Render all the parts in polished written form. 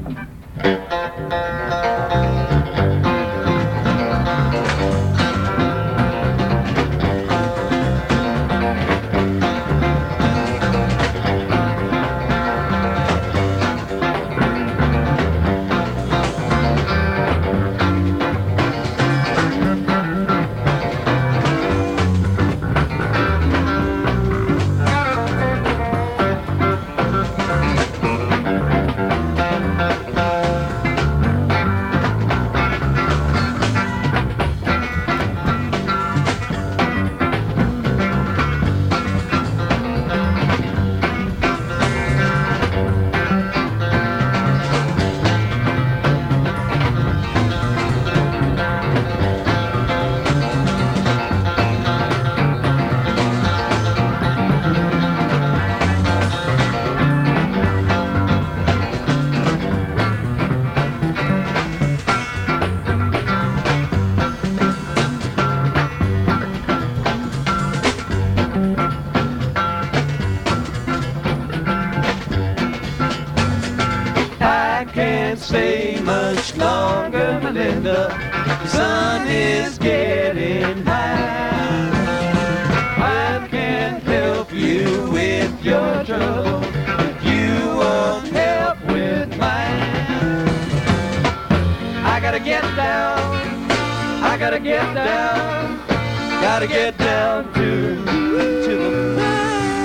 Stay much longer, Melinda. The sun is getting high. I can't help you with your trouble. You won't help with mine. I gotta get down. I gotta get down. Gotta get down to the line.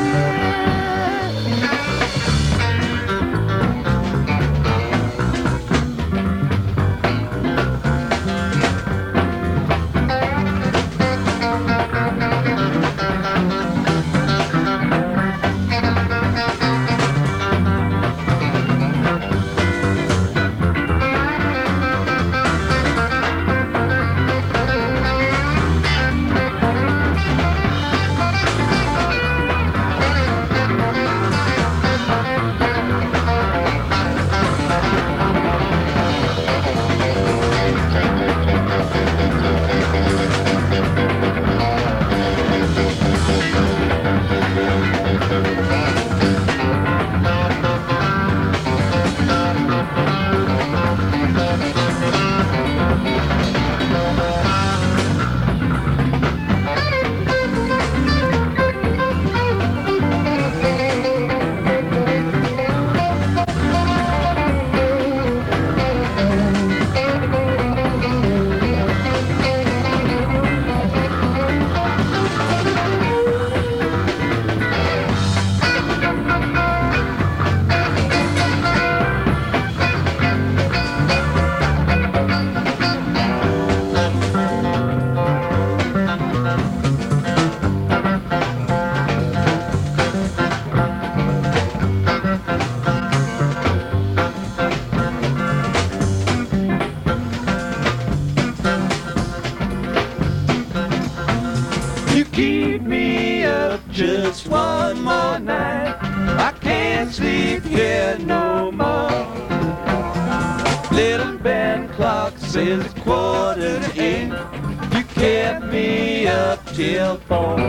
Keep me up just one more night. I can't sleep here no more. Little band clock says 7:45. You kept me up till 4.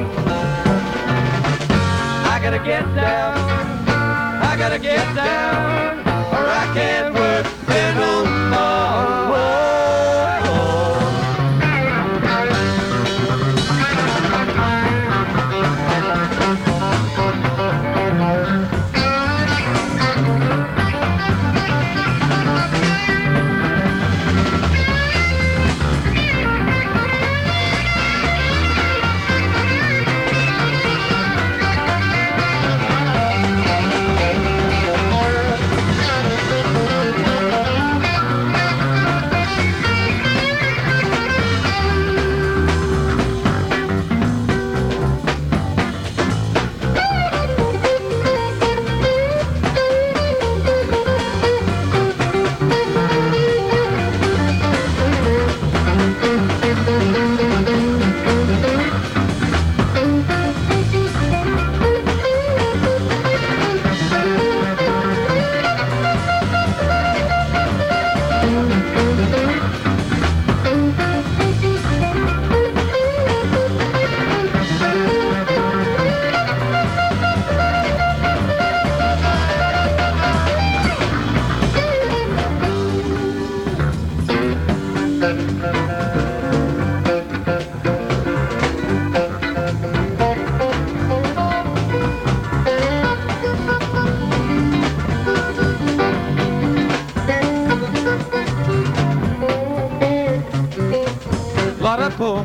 I gotta get down. I gotta get down, or I can't work there no more. Whoa.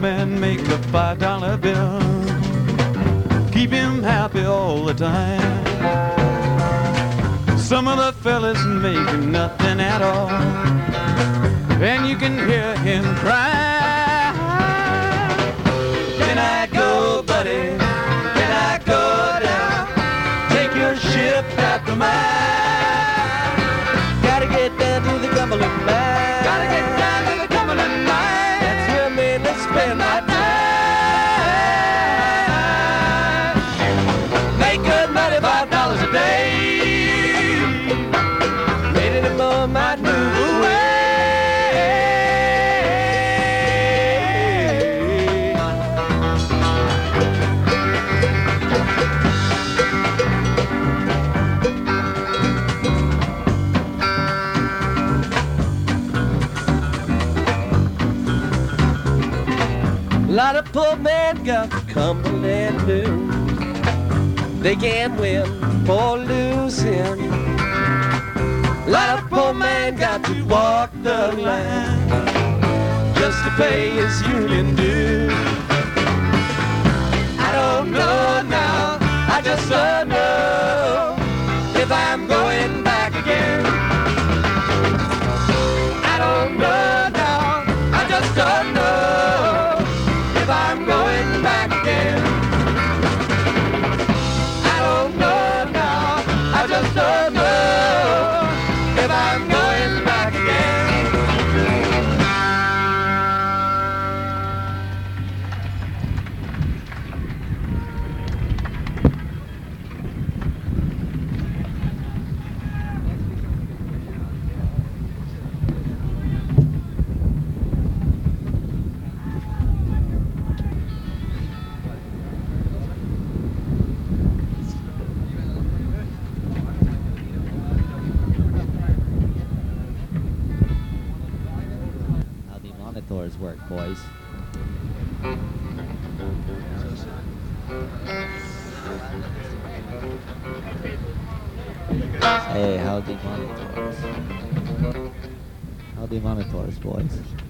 man make a $5 bill. Keep him happy all the time. Some of the fellas make nothing at all, and you can hear him cry. Can I go, buddy? Can I go down? Take your ship after mine. Gotta get down to the Cumberland mine. Gotta get down to the Cumberland mine. That's where me to spend my time. Make good $95 a day. Made it above my new way. A lot of poor men got Cumberland Blues. They can't win for losing. A lot of poor men got to walk the line just to pay his union dues. I don't know now, I just don't know if I'm going back again. I don't know now, I just don't know if I'm going back again. I don't know now, I just don't know if I'm going back again. How the monitors work, boys. Hey, how the monitors? How the monitors, boys?